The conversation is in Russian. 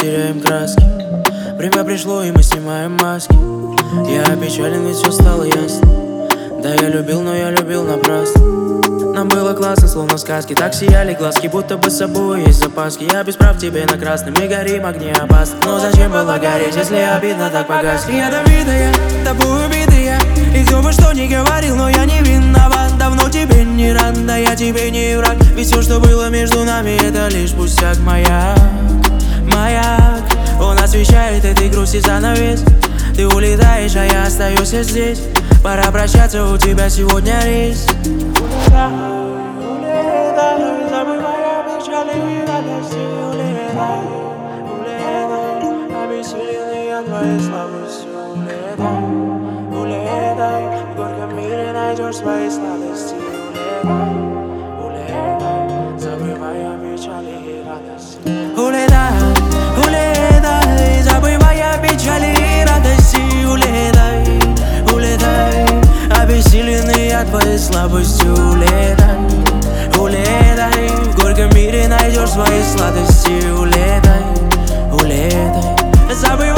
теряем краски. Время пришло, и мы снимаем маски. Я опечален, ведь все стало ясно. Да, я любил, но я любил напрасно. Нам было классно, словно сказки. Так сияли глазки, будто бы с собой есть запаски. Я без прав тебе на красный, мы горим, огни опасны. Но зачем было гореть, если обидно так погасли? Ядовитая, тобой убитая. И кто бы что ни говорил, но я не виноват. Давно тебе не рад, да я тебе не враг. Ведь все, что было между нами, это лишь пустяк. Маяк, маяк, он освещает этой грусти занавес. Ты улетаешь, а я остаюсь здесь. Пора прощаться, у тебя сегодня рейс. Улетай, забывая печали и радости. Улетай, обессиленный от твоей слабости. Улетай, в горьком мире найдешь свои сладости. Улетай, забывая печали и радости. Улетай, забывая печали и радости. Улетай, обессиленный от твоей слабости. Улетай, в горьком мире найдешь свои сладости. Улетай, забывай.